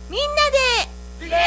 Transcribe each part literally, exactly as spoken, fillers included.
みんなでリレ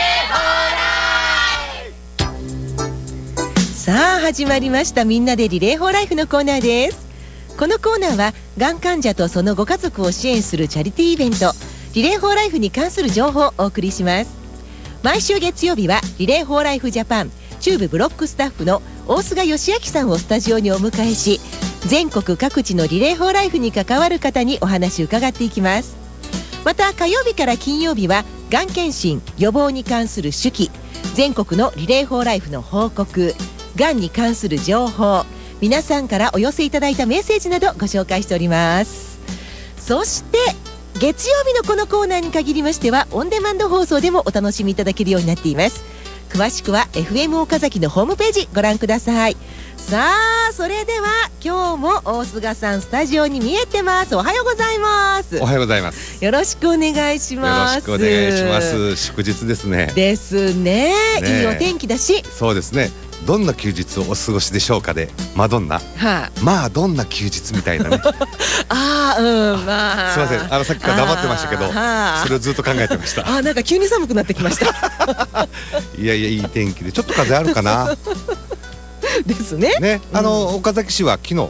ーフォーライフ。さあ始まりました、みんなでリレーフォーライフのコーナーです。このコーナーはがん患者とそのご家族を支援するチャリティーイベントリレーフォーライフに関する情報をお送りします。毎週月曜日はリレーフォーライフジャパン中部ブロックスタッフの大須賀義明さんをスタジオにお迎えし、全国各地のリレーフォーライフに関わる方にお話を伺っていきます。また火曜日から金曜日はがん検診予防に関する手記、全国のリレーフォーライフの報告、がんに関する情報、皆さんからお寄せいただいたメッセージなどご紹介しております。そして月曜日のこのコーナーに限りましてはオンデマンド放送でもお楽しみいただけるようになっています。詳しくは エフエム 岡崎のホームページご覧ください。さあそれでは今日も大須賀さんスタジオに見えてます。おはようございます。 おはようございます。 よろしくお願いします。 よろしくお願いします。祝日ですね。 ですね。 ね、 いいお天気だし。 そうですね。どんな休日をお過ごしでしょうかでマドンナ、はあ、まあどんな休日みたいなねああうんまあすいません、あのさっきから黙ってましたけど、それをずっと考えてました。 あなんか急に寒くなってきましたいやいやいい天気でちょっと風あるかなですね。 ね、あの、うん、岡崎市は昨日、はい、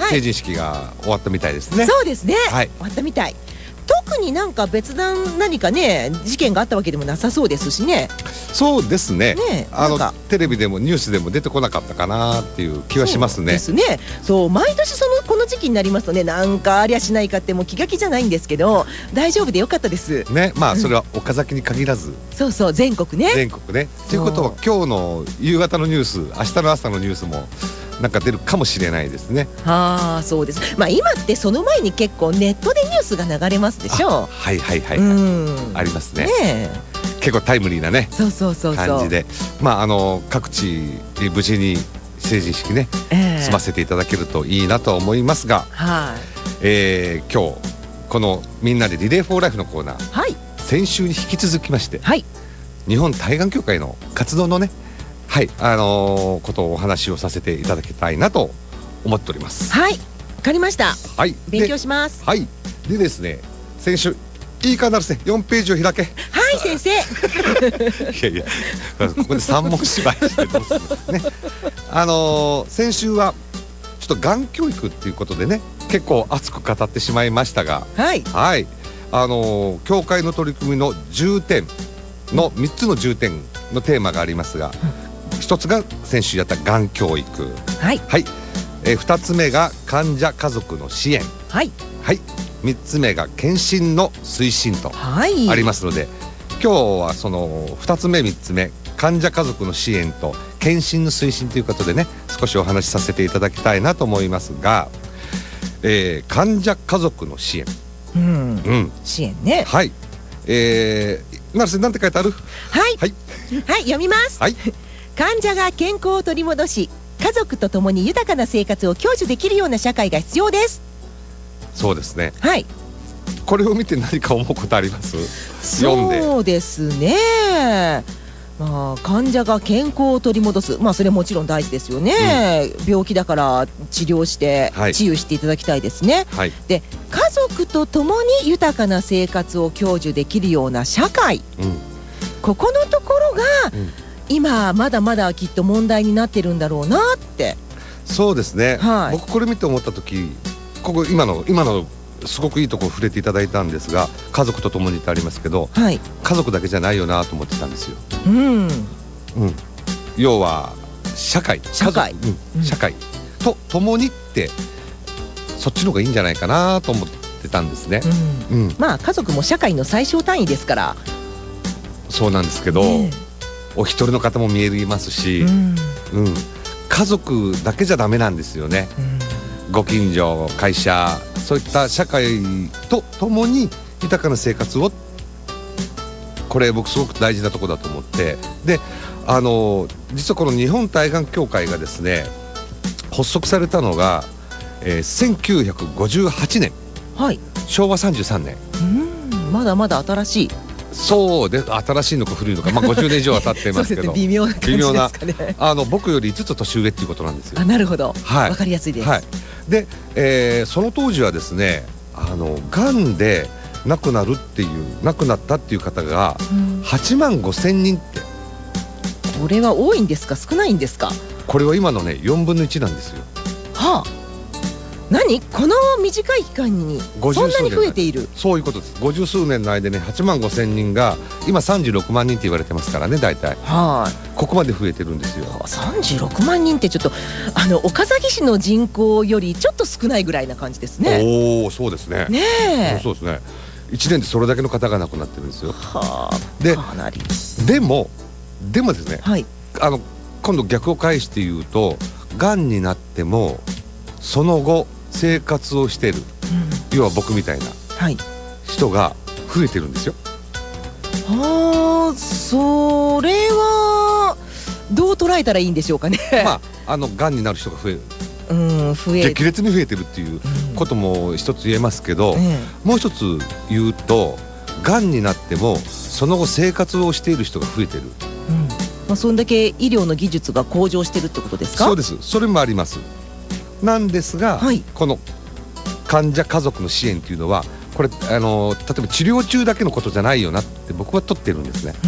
成人式が終わったみたいですね。 そうですね、 はい、 終わったみたい。特になんか別段何かね事件があったわけでもなさそうですしね。 そうですね。 ねあのテレビでもニュースでも出てこなかったかなっていう気はしますね。 そうですね。そう毎年そのこの時期になりますとね、なんかありゃしないかってもう気が気じゃないんですけど、大丈夫でよかったですね。まあそれは岡崎に限らず、うん、 そうそう全国ね全国ね。ということは今日の夕方のニュース、明日の朝のニュースもなんか出るかもしれないですね。 ああそうです。まあ今ってその前に結構ネットでニュースが流れますでしょ。 はいはいはい、はい、うんありますね。ね結構タイムリーなねそうそうそうそう感じで、まああの各地無事に成人式ね、えー、済ませていただけるといいなと思いますが、はい、えー、今日このみんなでリレーフォーライフのコーナー、はい、先週に引き続きまして、はい、日本対がん協会の活動のねはい、あのー、ことをお話をさせていただきたいなと思っております。 はい、わかりました。 はい、 勉強します。 はい、でですね、先週いいかなるせよんページを開け。 はい先生。 いやいや、ここで三文芝居してどうするね。あのー、先週はちょっとがん教育っていうことでね、結構熱く語ってしまいましたが、はい、はい、あのー、協会の取り組みの重点のみっつの重点のテーマがありますが。うん、一つが先週やったがん教育、はい、はい、えー、二つ目が患者家族の支援、はい、はい、三つ目が検診の推進とありますので、はい、今日はその二つ目三つ目患者家族の支援と検診の推進ということでね、少しお話しさせていただきたいなと思いますが、えー、患者家族の支援、うん、うん、 支援ね、 はい、えー、成瀬なんて書いてある？ はいはい、はい、読みます。はい、患者が健康を取り戻し、家族と共に豊かな生活を享受できるような社会が必要です。 そうですね。 はい。 これを見て何か思うことあります？読んで。 そうですね。まあ患者が健康を取り戻す、まあそれもちろん大事ですよね。うん、病気だから治療して治癒していただきたいですね。はい、で家族と共に豊かな生活を享受できるような社会。うん、ここのところが。うん、今まだまだきっと問題になってるんだろうなって。 そうですね、はい、僕これ見て思った時、ここ今の今のすごくいいところ触れていただいたんですが、家族と共にってありますけど、はい、家族だけじゃないよなと思ってたんですよ。うん、うん、要は社会社会、 うん、社会と共にってそっちの方がいいんじゃないかなと思ってたんですね。 うんうん、まあ家族も社会の最小単位ですから。 そうなんですけど、ね、お一人の方も見えますし、うんうん、家族だけじゃダメなんですよね。うん、ご近所、会社、そういった社会とともに豊かな生活を、これ僕すごく大事なところだと思って、であの実はこの日本対がん協会がですね発足されたのが、えー、せんきゅうひゃくごじゅうはちねん、はい、しょうわさんじゅうさんねん。 うん、まだまだ新しい。 そうで、新しいのか古いのか、まあ、ごじゅうねん以上は経ってますけど微妙な感じですかね。 あの僕よりいつつ年上っていうことなんですよ。 あ、なるほど、 はい、 分かりやすいです。 はい、で、えー、その当時はですね、あのがんで亡くなるっていう亡くなったっていう方がはちまんごせんにんって、 これは多いんですか少ないんですか？ これは今のねよんぶんのいちなんですよ。 はあ、何この短い期間にそんなに増えている？ そういうことです。ごじゅうすうねんの間でねはちまんごせんにんが今さんじゅうろくまんにんって言われてますからね、大体。 はい、 ここまで増えてるんですよ。 さんじゅうろくまんにんってちょっとあの岡崎市の人口よりちょっと少ないぐらいな感じですね。 おお、そうですね。 ねえ、 そうですね。いちねんでそれだけの方が亡くなってるんですよ。 はあ、 でかなり。 でもでもですね、 はい、 あの今度逆を返して言うと、がんになってもその後生活をしている、うん、要は僕みたいな人が増えてるんですよ。 はあ、それはどう捉えたらいいんでしょうかね。 まああのがんになる人が増える、 うん、増える、 激烈に増えてるっていうことも一つ言えますけど、 うん、 もう一つ言うと、がんになってもその後生活をしている人が増えてる、うん、 まあ、そんだけ医療の技術が向上してるってことですか？ そうです。それもあります。なんですが、はい、この患者家族の支援というのはこれあの例えば治療中だけのことじゃないよなって僕は取ってるんですね。うん、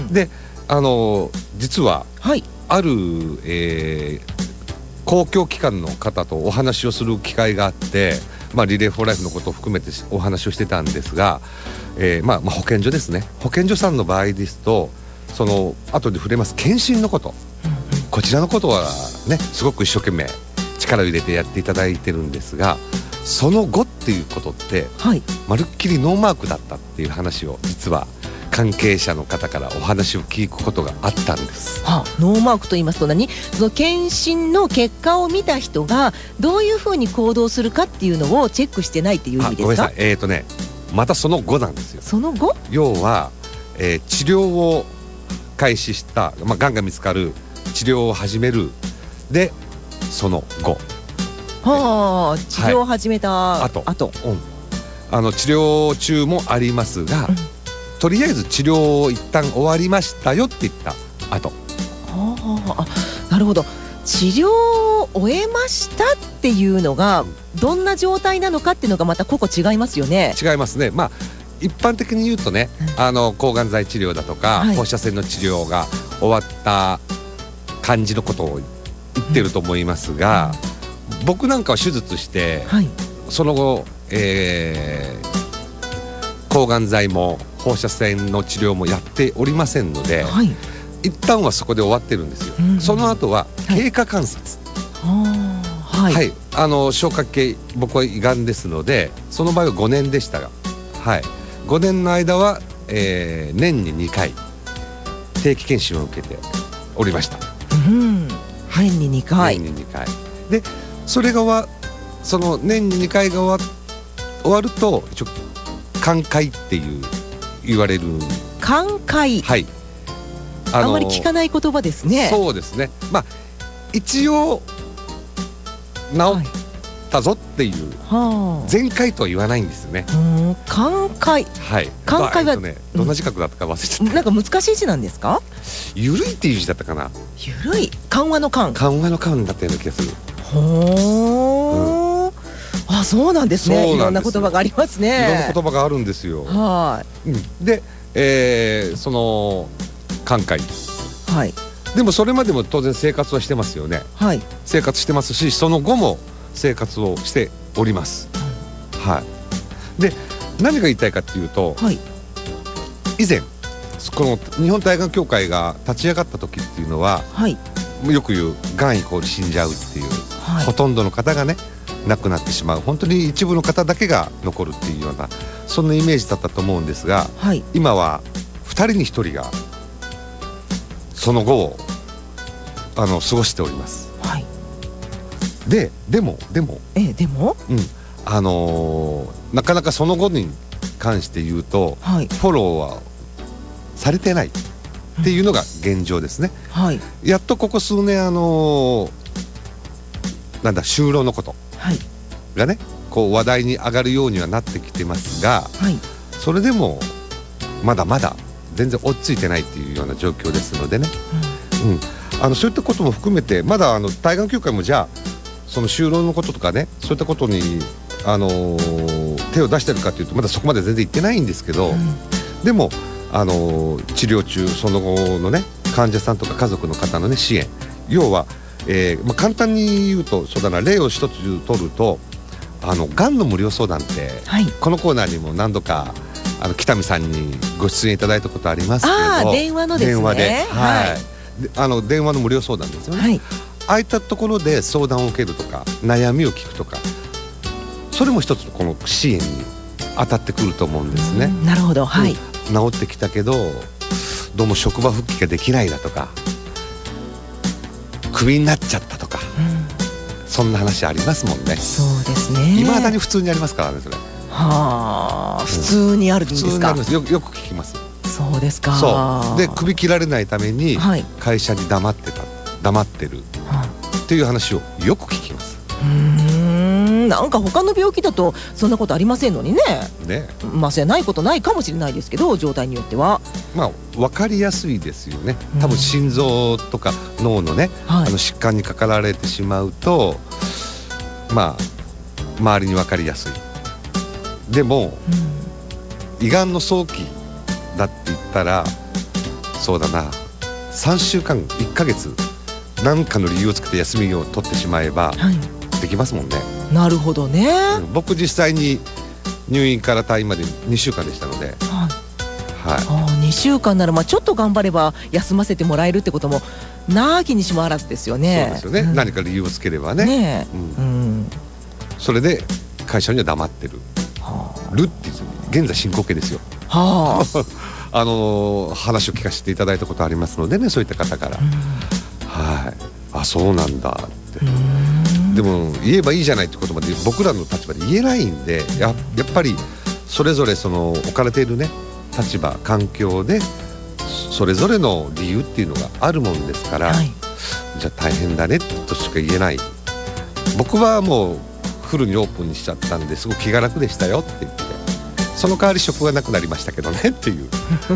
であの実は、はい、ある、えー、公共機関の方とお話をする機会があって、まあ、リレーフォーライフのことを含めてお話をしてたんですが、えーまあまあ、保健所ですね。保健所さんの場合ですと、その後で触れます検診のこと、うん、こちらのことはねすごく一生懸命力を入れてやっていただいてるんですが、その後っていうことって、はい、まるっきりノーマークだったっていう話を実は関係者の方からお話を聞くことがあったんです。 はあ、ノーマークと言いますと何？その検診の結果を見た人がどういうふうに行動するかっていうのをチェックしてないっていう意味ですか？ ごめんなさい、えーとねまたその後なんですよ。 その後？ 要は、えー、治療を開始した、まあ、がんが見つかる、治療を始める、でその後、 はあ、治療を始めた後、はい、後、 うん、あの治療中もありますが、うん、とりあえず治療を一旦終わりましたよって言った後。 はあ、なるほど。治療を終えましたっていうのがどんな状態なのかっていうのがまた個々違いますよね。 違いますね。まあ一般的に言うとね、うん、あの抗がん剤治療だとか、はい、放射線の治療が終わった感じのことを言ってると思いますが、うん、僕なんかは手術して、はい、その後、えー、抗がん剤も放射線の治療もやっておりませんので、はい、一旦はそこで終わってるんですよ。うん、その後は経過観察、はいはい、あの消化系、僕は胃がんですのでその場合はごねんでしたが、はい、ごねんの間は、えー、年ににかい定期検診を受けておりました。 うん、年ににかい。 年ににかいで、それがわその年ににかいが終わ、終わると一応寛解っていう言われる。 寛解、はい、あ, あんまり聞かない言葉ですね。 そうですね。まあ一応治ったぞっていう、はい、全開とは言わないんですよね。 寛解、 はい、寛解は、えっとね、どんな字書くだったか忘れちゃった。 なんか難しい字なんですか？ ゆるいっていう字だったかな。 ゆるい、緩和の緩、緩和の緩だったような気がする。 ほー、うん、あ、そうなんですね。いろんな言葉がありますね。 いろんな言葉があるんですよ。はい、うん、で、えー、その寛解、はい、でもそれまでも当然生活はしてますよね。はい、生活してますし、その後も生活をしております。うん、はい。で、何が言いたいかっていうと、はい、以前この日本対がん協会が立ち上がった時っていうのは、はい、よく言うがんイコール死んじゃうっていう、はい、ほとんどの方がね亡くなってしまう、本当に一部の方だけが残るっていうような、そんなイメージだったと思うんですが、はい、今はふたりにひとりがその後をあの過ごしております。はい、ででもでもえでも、 うん、あのー、なかなかその後に関して言うと、はい、フォローはされてないっていうのが現状ですね。うん、はい、やっとここ数年あのー、なんだ就労のことがね、はい、こう話題に上がるようにはなってきてますが、はい、それでもまだまだ全然落ち着いてないっていうような状況ですのでね、うんうん、あのそういったことも含めてまだあの対がん協会もじゃあその就労のこととかね、そういったことに、あのー、 手を出してるかというとまだそこまで全然いってないんですけど、うん、でもあの治療中その後のね患者さんとか家族の方のね支援、要は、えーまあ、簡単に言うとそうだな、例を一つ取るとあのがんの無料相談って、はい、このコーナーにも何度かあの北見さんにご出演いただいたことありますけど、 あ電話のですね、 電話で、はいはい、であの電話の無料相談ですよね、はい、ああいったところで相談を受けるとか悩みを聞くとか、それも一つのこの支援に当たってくると思うんですね。 なるほど、はい、 治ってきたけどどうも職場復帰ができないだとかクビになっちゃったとか、うん、そんな話ありますもんね。 そうですね、 未だに普通にありますからね、それ。 はあ、うん、普通にあるんですか。普通にあります。よく、 よく聞きます。 そうですか。 そうで、首切られないために会社に黙ってた、はい、黙ってる、はあ、っていう話をよく聞きます。 うーん、なんか他の病気だとそんなことありませんのにね。ね、まあそれないことないかもしれないですけど、状態によってはまあ分かりやすいですよね。多分心臓とか脳のね、はい、あの疾患にかかられてしまうと、まあ周りに分かりやすい。でも、うん、胃がんの早期だって言ったらそうだな、さんしゅうかんいっかげつ何かの理由をつけて休みを取ってしまえば、はい、できますもんね。 なるほどね、 うん、僕実際に入院から退院までにしゅうかんでしたので、はいはい、あにしゅうかんならまあちょっと頑張れば休ませてもらえるってこともなきにしもあらずですよね。 そうですよね、うん、何か理由をつければね、ね、うんうん、それで会社には黙ってる、はあ、るって現在進行形ですよ、はあ、あの話を聞かせていただいたことありますのでね、そういった方から、うん、はい、あそうなんだって。でも言えばいいじゃないってことまで僕らの立場で言えないんで、や, やっぱりそれぞれその置かれているね立場環境でそれぞれの理由っていうのがあるもんですから、はい、じゃあ大変だねとしか言えない。僕はもうフルにオープンにしちゃったんですごく気が楽でしたよって言って、その代わり職がなくなりましたけどねっていう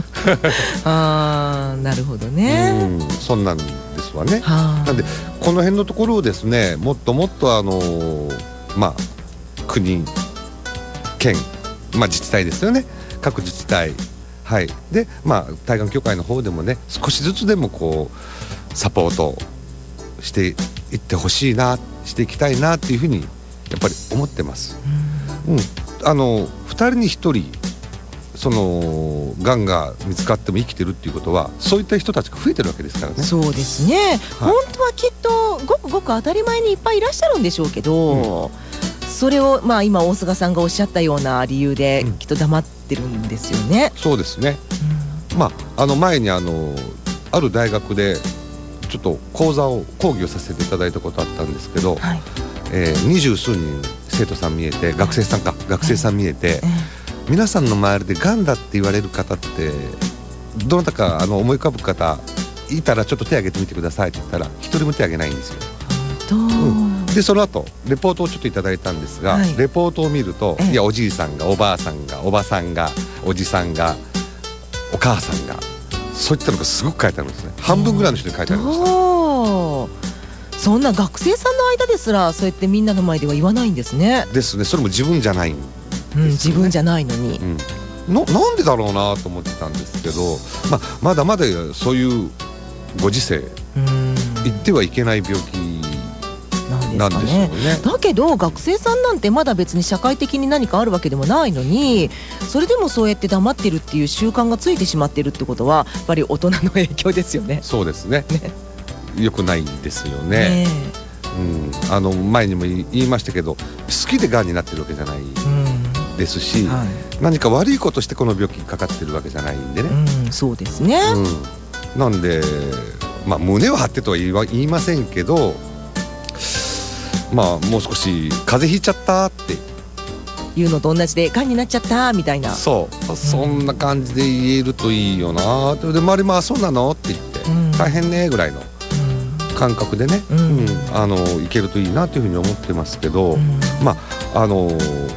あーなるほどね、 うん、そんなんですわね。なんでこの辺のところをですね、もっともっとあのー、まあ国県、まあ、自治体ですよね、各自治体、はい、でまあ対がん協会の方でもね少しずつでもこうサポートしていってほしいな、していきたいなっていうふうにやっぱり思ってます。うん、うん、あのふたりにひとりそのがんが見つかっても生きてるっていうことはそういった人たちが増えてるわけですからね。 そうですね、はい、本当はきっとごくごく当たり前にいっぱいいらっしゃるんでしょうけど、うん、それをまあ今大菅さんがおっしゃったような理由できっと黙ってるんですよね、 うん、そうですね、うん、まああの前にあのある大学でちょっと講座を講義をさせていただいたことあったんですけど、はい、えー、二十数人生徒さん見えて、学生さんか、はい、学生さん見えて、はい、皆さんの周りでがんだって言われる方ってどなたかあの思い浮かぶ方いたらちょっと手挙げてみてくださいって言ったら一人も手挙げないんですよ。うん、でその後レポートをちょっといただいたんですが、はい、レポートを見ると、いやおじいさんがおばあさんがおばさんがおじさんがお母さんがそういったのがすごく書いてあるんですね。半分ぐらいの人に書いてありました。 そんな学生さんの間ですらそうやってみんなの前では言わないんですね。 ですね、それも自分じゃないんですよね、 うん、自分じゃないのに、 うん、な, なんでだろうなと思ってたんですけど、まあ、まだまだそういうご時世言ってはいけない病気なんでしょうね。 だけど学生さんなんてまだ別に社会的に何かあるわけでもないのに、それでもそうやって黙ってるっていう習慣がついてしまってるってことはやっぱり大人の影響ですよね。 そうですね、ね、良くないんですよね、うん、あの前にも言いましたけど好きでがんになってるわけじゃないですし、うんはい、何か悪いことしてこの病気にかかってるわけじゃないんでね、 うん、そうですね、 うん、なんで、まあ、胸を張ってとは言い、言いませんけど、まあもう少し風邪ひいちゃったっていうのと同じでがんになっちゃったみたいな、 そう、うん、そんな感じで言えるといいよな。で周りもあそうなのって言って、うん、大変ねぐらいの感覚でね、うんうん、あのいけるといいなというふうに思ってますけど、うん、まああの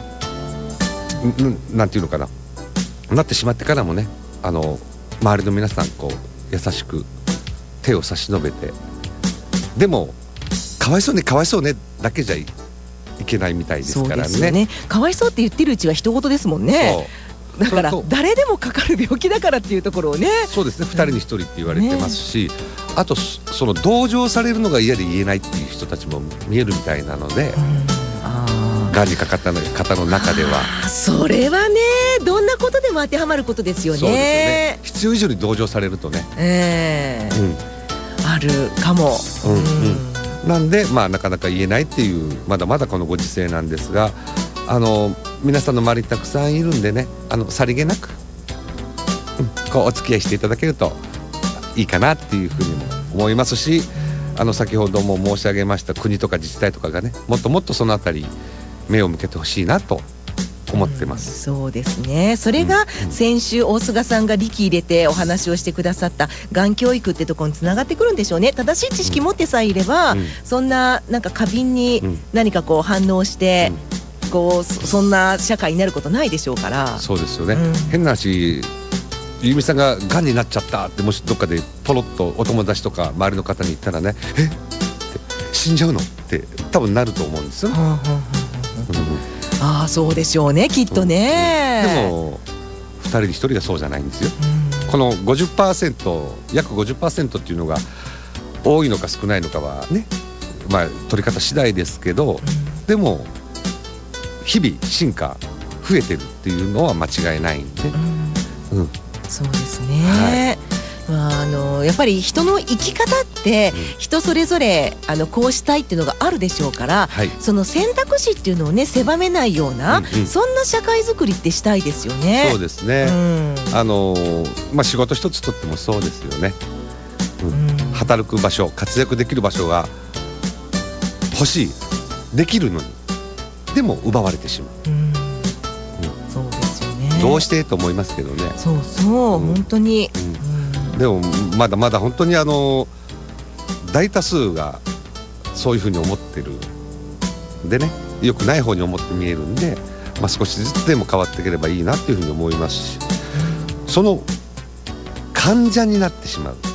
なんていうのかな、なってしまってからもね、あの周りの皆さんこう優しく手を差し伸べて、でもかわいそうねかわいそうねだけじゃいけないみたいですからね。 そうですよね。かわいそうって言ってるうちは人事ですもんね。だから誰でもかかる病気だからっていうところをね。 そうですね、ふたりにひとりって言われてますし、ね、あとその同情されるのが嫌で言えないっていう人たちも見えるみたいなので、がんにかかった方の中ではそれはね、どんなことでも当てはまることですよね。 そうですよね。必要以上に同情されるとね、 えーうん、あるかも、 うんうん、なんで、まあ、なかなか言えないっていうまだまだこのご時世なんですが、あの皆さんの周りにたくさんいるんでね、あのさりげなく、うん、こうお付き合いしていただけるといいかなっていうふうにも思いますし、あの先ほども申し上げました国とか自治体とかがね、もっともっとそのあたり目を向けてほしいなと思ってます、 うん、そうですね。それが先週大菅さんが力入れてお話をしてくださったがん教育ってところにつながってくるんでしょうね。正しい知識持ってさえいれば、うん、そんななんか過敏に何かこう反応して、うん、こう そ, そんな社会になることないでしょうから。そうですよね、うん、 変な話、ゆみさんががんになっちゃったってもしどっかでポロッとお友達とか周りの方に言ったらね、えって死んじゃうのって多分なると思うんですよね。はあはあはあ、うん、ああそうでしょうね、きっとね、 うん、でもふたりにひとりがそうじゃないんですよ、うん、この ごじゅっパーセント 約 ごじゅっパーセント っていうのが多いのか少ないのかはね、まあ取り方次第ですけど、うん、でも日々進化増えてるっていうのは間違いないんで、うんうん、 そうですね、はい、まあ、あのやっぱり人の生き方って人それぞれあのこうしたいっていうのがあるでしょうから、はい、その選択肢っていうのをね狭めないような、うんうん、そんな社会づくりってしたいですよね。 そうですね、うん、あのまあ、仕事一つとってもそうですよね、うんうん、働く場所、活躍できる場所が欲しい、できるのにでも奪われてしまう、うん、 そうですよね。 どうしてと思いますけどね。 そうそう、うん、本当に、 うん、でもまだまだ本当にあの大多数がそういうふうに思ってるんでね、よくない方に思って見えるんで、まあ、少しずつでも変わっていければいいなっていうふうに思いますし、うん、その患者になってしまう、うん、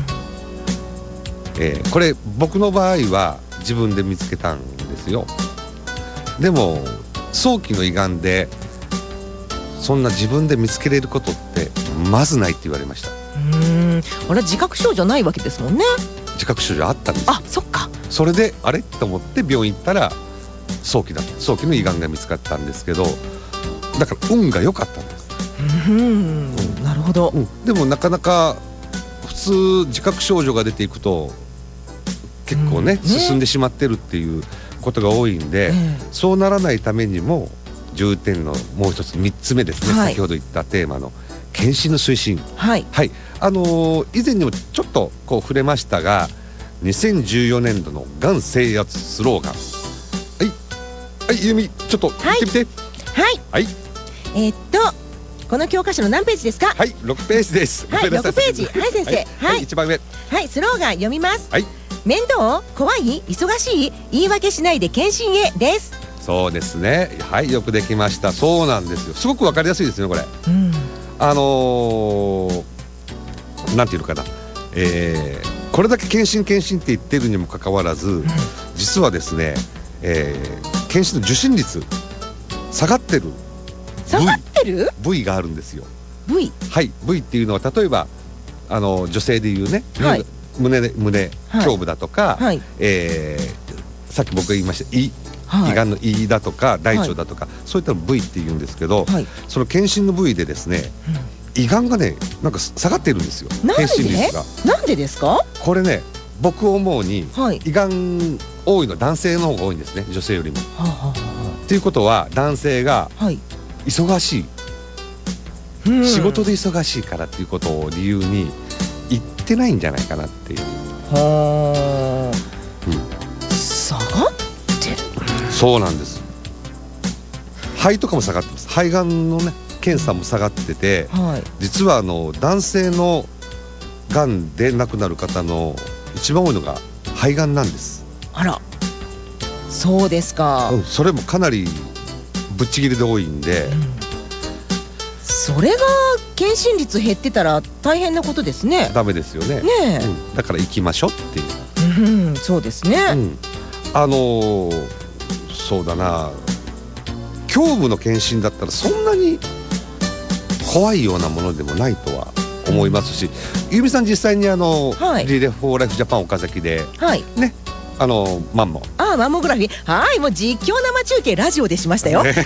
えー、これ僕の場合は自分で見つけたんですよ。でも早期の胃がんでそんな自分で見つけれることってまずないって言われました。 うーん、あれ自覚症状ないわけですもんね。 自覚症状あったんです。 あ、そっか。 それであれと思って病院行ったら早期だ早期の胃がんが見つかったんですけど、だから運が良かったんです。 うん、うん、なるほど、 うん、でもなかなか普通自覚症状が出ていくと結構ね、うん、ね進んでしまってるっていうことが多いんで、えー、そうならないためにも重点のもう一つみっつめですね、はい、先ほど言ったテーマの検診の推進、はい、はい、あのー、以前にもちょっとこう触れましたが、にせんじゅうよねんどのがん制圧スローガン、はいはい、ゆみちょっと言ってみて。 はい、はい、えー、っとこの教科書の何ページですか。 はい、ろくページです。 はい、ろくページ、はい先生、はい、 はい、一番上、 はい、スローガン読みます。 はい、 面倒、怖い、忙しい、言い訳しないで検診へです。 そうですね、はい、よくできました。そうなんですよ、すごくわかりやすいですねこれ、うん、あのー、なんていうのかな、えー、これだけ検診検診って言ってるにもかかわらず、うん、実はですね、えー、検診の受診率下がってる下がってる部位があるんですよ。 部位、 はい、部位っていうのは例えばあの女性でいうね、はい、胸で胸胸部だとか、はい、えー、さっき僕が言いました胃、はい、胃がんの胃だとか大腸だとか、はい、そういったの部位って言うんですけど、はい、その検診の部位でですね、うん、胃がんがねなんか下がってるんですよ。 なんで検診率が。 なんでですか。 これね、僕思うに、はい、胃がん多いの男性の方が多いんですね、女性よりも。はあはあ、っていうことは男性が忙しい、はい、仕事で忙しいからっていうことを理由に言ってないんじゃないかなっていう。はあ、うん、 下がってる。 そうなんです。肺とかも下がってます。肺がんのね検査も下がってて、はい、実はあの男性のがんで亡くなる方の一番多いのが肺がんなんです。 あら、そうですか、 うん、それもかなりぶっちぎりで多いんで、うん、 それが検診率減ってたら大変なことですね。 ダメですよね。ねえ、うん、だから行きましょうっていう、 うん、そうですね、 うん、あのー、 そうだな、胸部の検診だったらそんなに怖いようなものでもないとは思いますし、ゆみさん実際にあの、はい、リレーフォーライフジャパン岡崎で、はい、ね、あのマンモああマンモグラフィー、はい、もう実況生中継ラジオでしましたよ、ね、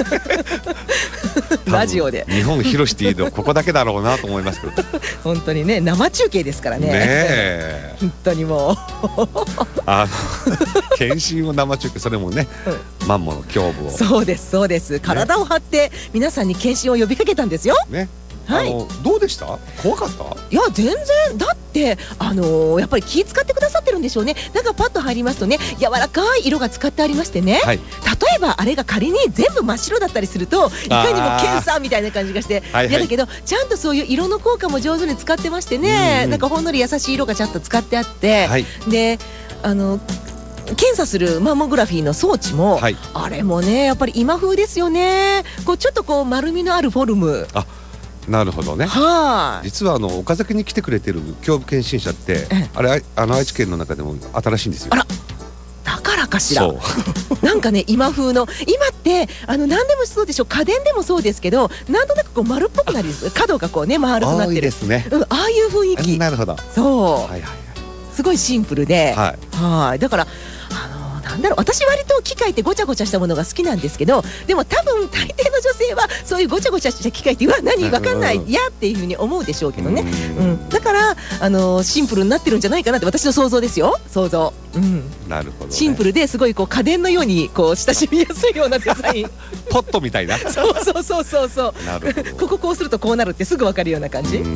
ラジオで日本広しっていうのここだけだろうなと思いますけど本当にね、生中継ですからね、ね本当にもうあの検診を生中継、それもね、うん、マンモの胸部を、 そうですそうです、体を張って皆さんに検診を呼びかけたんですよね。 はい、あのどうでした？怖かった？ いや全然、だってあのー、やっぱり気使ってくださってるんでしょうね。なんかパッと入りますとね、柔らかい色が使ってありましてね、はい、例えばあれが仮に全部真っ白だったりするといかにも検査みたいな感じがして嫌だけど、はいはい、ちゃんとそういう色の効果も上手に使ってましてね、なんかほんのり優しい色がちゃんと使ってあって、はい、であの検査するマンモグラフィーの装置も、はい、あれもねやっぱり今風ですよね。こうちょっとこう丸みのあるフォルム。 あ、なるほどね。は実はあの岡崎に来てくれてる胸部検診者って、あれあの愛知県の中でも新しいんですよ。 あら、だからかしら。なんかね今風の、今ってあの何でもそうでしょ、家電でもそうですけど、なんとなくこう丸っぽくなり角がこうね丸くなってるですね、 うん、ああいう雰囲気。 なるほど。 そう、はいはいはい、すごいシンプルで、はい、はいだからあのなんだろう、私割と機械ってごちゃごちゃしたものが好きなんですけど、でも多分大抵の女性はそういうごちゃごちゃした機械ってうわ何わかんないやっていうふうに思うでしょうけどね、うん、だからあのシンプルになってるんじゃないかなって私の想像ですよ、想像、うん、 なるほど、ね、 シンプルですごいこう家電のようにこう親しみやすいようなデザインポットみたいなそうそうそうそうそう、なるほどこここうするとこうなるってすぐわかるような感じ。うん、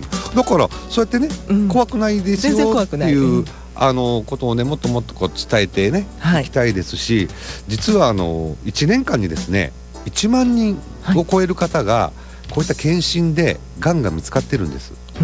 だからそうやってね、うん、怖くないですよっていう、うん、あのことをねもっともっとこう伝えてね、はい、いきたいですし、実はあのいちねんかんにですねいちまんにんを超える方がこういった検診でがんが見つかってるんです、うん、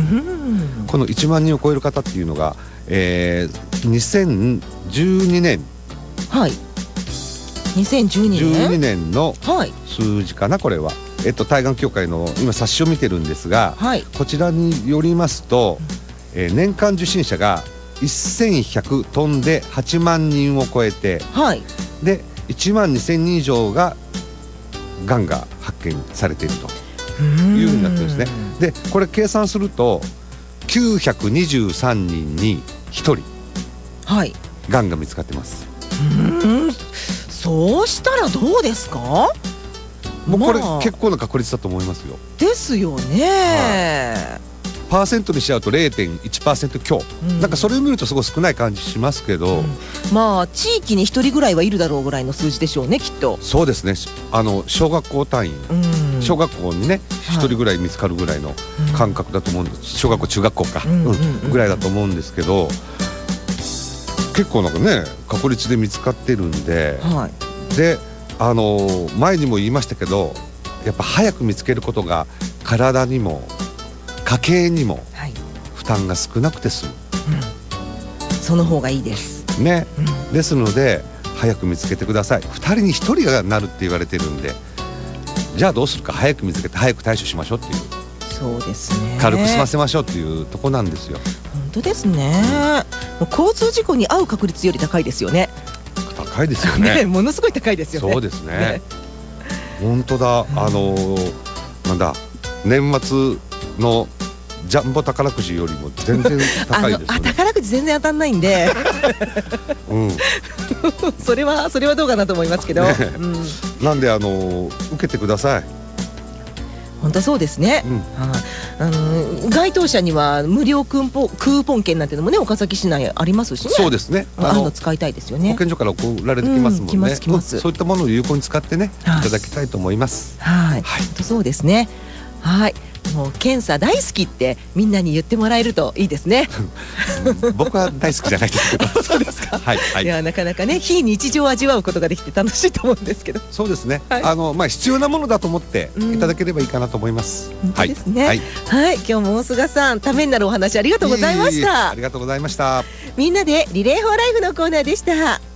このいちまんにんを超える方っていうのが、えー、にせんじゅうにねん、 はい、にせんじゅうにねんじゅうにねんの数字かな、これは、えっと、対がん協会の今冊子を見てるんですが、はい、こちらによりますと、えー、年間受診者がせんひゃく飛んではちまんにんを超えて、はい、でいちまんにせんにん以上ががんが発見されているというふうになってるんですね。でこれ計算するときゅうひゃくにじゅうさんにんにひとり、はい、がんが見つかってます。 うーん、そうしたらどうですか？ もうこれ、まあ、結構な確率だと思いますよ。 ですよね、はい、 パーセントにしちゃうと れいてんいちパーセント 強、うん、なんかそれを見るとすごい少ない感じしますけど、うん、 まあ地域にひとりぐらいはいるだろうぐらいの数字でしょうね、きっと。 そうですね、あの小学校単位、うん、小学校にねひとりぐらい見つかるぐらいの感覚だと思うんです、小学校中学校か、うんうんうん、ぐらいだと思うんですけど、結構なんかね確率で見つかってるんで、はい、であの前にも言いましたけど、やっぱ早く見つけることが体にも家計にも負担が少なくて済む、 うん、その方がいいですね、うん、ですので早く見つけてください。ふたりにひとりがなるって言われてるんで、じゃあどうするか、早く見つけて早く対処しましょうっていう、 そうですね、 軽く済ませましょうっていうとこなんですよ。 本当ですね、うん、交通事故に遭う確率より高いですよね。 高いですよ ね, ねものすごい高いですよね。 そうですね、ね、本当だ、うん、あのー、なんだ年末のジャンボ宝くじよりも全然高いですよね。 あの宝くじ全然当たんないんで、うん、それはそれはどうかなと思いますけど、ね、うん、 なんであの受けてください。 本当そうですね、うん、あの該当者には無料クーポン、クーポン券なんていうのもね岡崎市内ありますしね。 そうですね、 ああいうの使いたいですよね。 保健所から送られてきますもんね、うん、来ます来ます、そういったものを有効に使ってね、はい、いただきたいと思います。 はい、はい、本当そうですね。はい、もう検査大好きってみんなに言ってもらえるといいですね。 僕は大好きじゃないですけどそうですか、 はいはい、 いやなかなかね非日常を味わうことができて楽しいと思うんですけど。 そうですね、はい、あのまあ、必要なものだと思っていただければいいかなと思います、 うん、本当ですね、はいはいはい、今日も大菅さんためになるお話ありがとうございました。いいありがとうございました。 みんなでリレーフォーライフのコーナーでした。